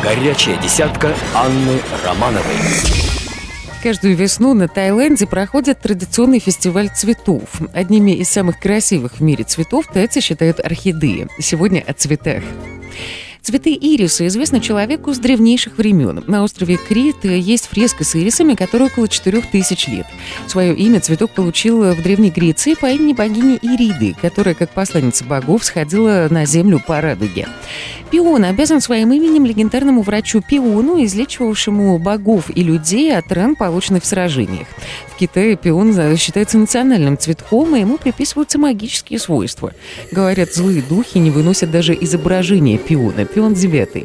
Горячая десятка Анны Романовой. Каждую весну на Таиланде проходит традиционный фестиваль цветов. Одними из самых красивых в мире цветов тайцы считают орхидеи. Сегодня о цветах. Цветы ириса известны человеку с древнейших времен. На острове Крит есть фреска с ирисами, которой около 4000 лет. Свое имя цветок получил в Древней Греции по имени богини Ириды, которая, как посланница богов, сходила на землю по радуге. Пион обязан своим именем легендарному врачу Пиону, излечивавшему богов и людей от ран, полученных в сражениях. В Китае пион считается национальным цветком, и ему приписываются магические свойства. Говорят, злые духи не выносят даже изображения пиона. Пион 9.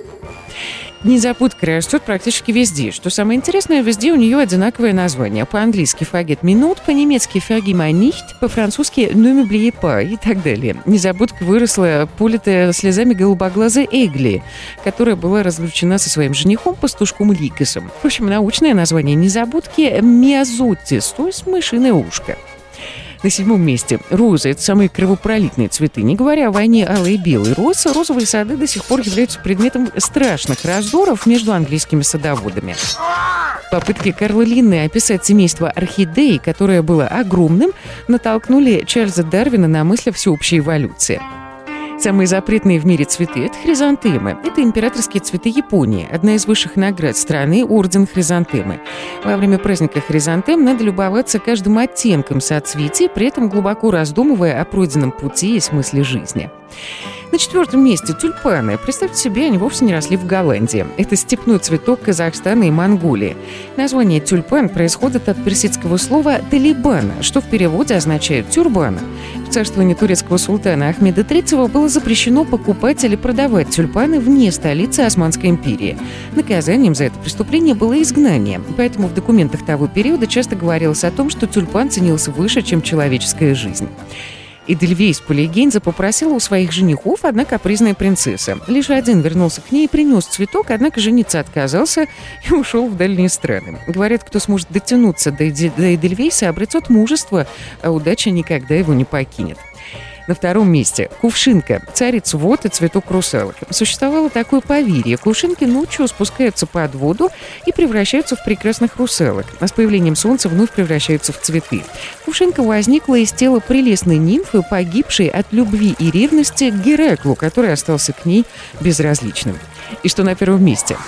Незабудка растет практически везде. Что самое интересное, везде у нее одинаковое название. По-английски «фагет минут», по-немецки «фагима нихт», по-французски «ne m'oubliez pas» и так далее. Незабудка выросла, политая слезами голубоглазой Эгли, которая была разлучена со своим женихом, пастушком Ликасом. В общем, научное название незабудки «миозотис», то есть мышиное ушко. На 7 месте розы – это самые кровопролитные цветы. Не говоря о войне алой и белой роз, розовые сады до сих пор являются предметом страшных раздоров между английскими садоводами. Попытки Карла Линнея описать семейство орхидей, которое было огромным, натолкнули Чарльза Дарвина на мысль о всеобщей эволюции. Самые запретные в мире цветы – это хризантемы. Это императорские цветы Японии. Одна из высших наград страны – орден хризантемы. Во время праздника хризантем надо любоваться каждым оттенком соцветий, при этом глубоко раздумывая о пройденном пути и смысле жизни. На 4 месте тюльпаны. Представьте себе, они вовсе не росли в Голландии. Это степной цветок Казахстана и Монголии. Название тюльпан происходит от персидского слова «талибана», что в переводе означает «тюрбана». В царствовании турецкого султана Ахмеда III было запрещено покупать или продавать тюльпаны вне столицы Османской империи. Наказанием за это преступление было изгнание. Поэтому в документах того периода часто говорилось о том, что тюльпан ценился выше, чем человеческая жизнь. Эдельвейс по легенде попросила у своих женихов одна капризная принцесса. Лишь один вернулся к ней и принес цветок, однако жениться отказался и ушел в дальние страны. Говорят, кто сможет дотянуться до Эдельвейса, обретет мужество, а удача никогда его не покинет. На 2 месте – кувшинка, царица вод и цветок русалок. Существовало такое поверье. Кувшинки ночью спускаются под воду и превращаются в прекрасных русалок, а с появлением солнца вновь превращаются в цветы. Кувшинка возникла из тела прелестной нимфы, погибшей от любви и ревности к Гераклу, который остался к ней безразличным. И что на 1 месте?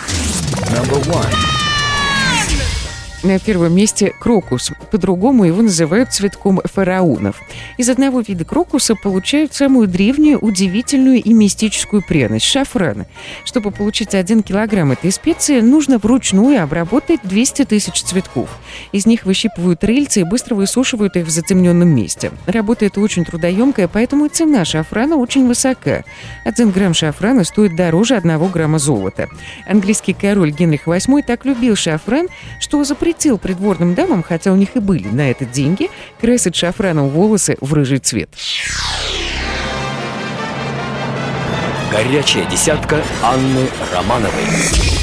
На 1 месте крокус. По-другому его называют цветком фараонов. Из одного вида крокуса получают самую древнюю, удивительную и мистическую пряность – шафран. Чтобы получить 1 килограмм этой специи, нужно вручную обработать 200 тысяч цветков. Из них выщипывают рыльца и быстро высушивают их в затемненном месте. Работа эта очень трудоемкая, поэтому и цена шафрана очень высока. 1 грамм шафрана стоит дороже 1 грамма золота. Английский король Генрих VIII так любил шафран, что запретил придворным дамам, хотя у них и были на это деньги, красить шафраном волосы в рыжий цвет. Горячая десятка Анны Романовой.